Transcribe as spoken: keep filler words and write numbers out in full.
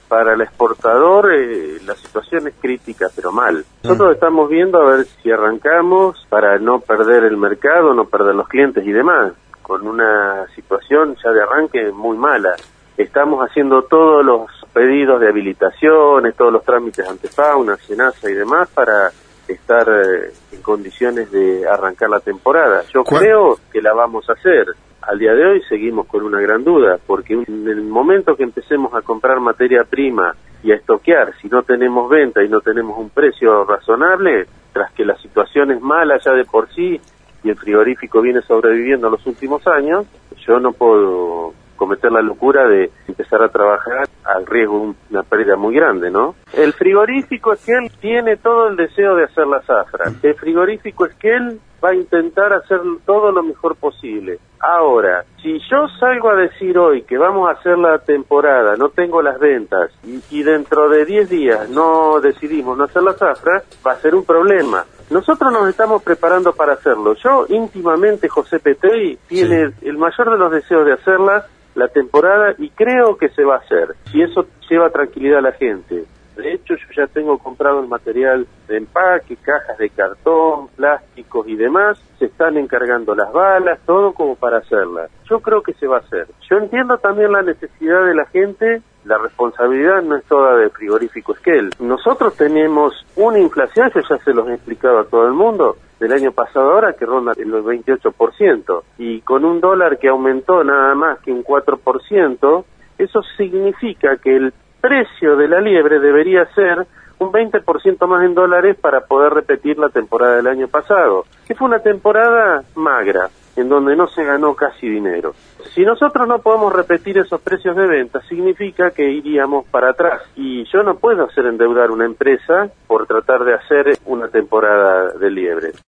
para el exportador eh, la situación es crítica, pero mal. Nosotros estamos viendo a ver si arrancamos para no perder el mercado, no perder los clientes y demás, con una situación ya de arranque muy mala. Estamos haciendo todos los pedidos de habilitaciones, todos los trámites ante Fauna, Senasa y demás para estar eh, en condiciones de arrancar la temporada. Yo ¿Cuál? creo que la vamos a hacer. Al día de hoy seguimos con una gran duda, porque en el momento que empecemos a comprar materia prima y a estoquear, si no tenemos venta y no tenemos un precio razonable, tras que la situación es mala ya de por sí y el frigorífico viene sobreviviendo en los últimos años, yo no puedo cometer la locura de empezar a trabajar al riesgo de una pérdida muy grande, ¿no? El frigorífico Esquel tiene todo el deseo de hacer la zafra. El frigorífico Esquel va a intentar hacer todo lo mejor posible. Ahora, si yo salgo a decir hoy que vamos a hacer la temporada, no tengo las ventas, y, y dentro de diez días no decidimos no hacer la zafra, va a ser un problema. Nosotros nos estamos preparando para hacerlo. Yo íntimamente, José Petrey tiene sí. el mayor de los deseos de hacerla, la temporada, y creo que se va a hacer, si eso lleva tranquilidad a la gente. De hecho, yo ya tengo comprado el material de empaque, cajas de cartón, plásticos y demás, se están encargando las balas, todo como para hacerla. Yo creo que se va a hacer. Yo entiendo también la necesidad de la gente, la responsabilidad no es toda del frigorífico Esquel. Nosotros tenemos una inflación, yo ya se los he explicado a todo el mundo, del año pasado ahora que ronda el veintiocho por ciento, y con un dólar que aumentó nada más que un cuatro por ciento, eso significa que el precio de la liebre debería ser un veinte por ciento más en dólares para poder repetir la temporada del año pasado, que fue una temporada magra, en donde no se ganó casi dinero. Si nosotros no podemos repetir esos precios de venta, significa que iríamos para atrás. Y yo no puedo hacer endeudar una empresa por tratar de hacer una temporada de liebre.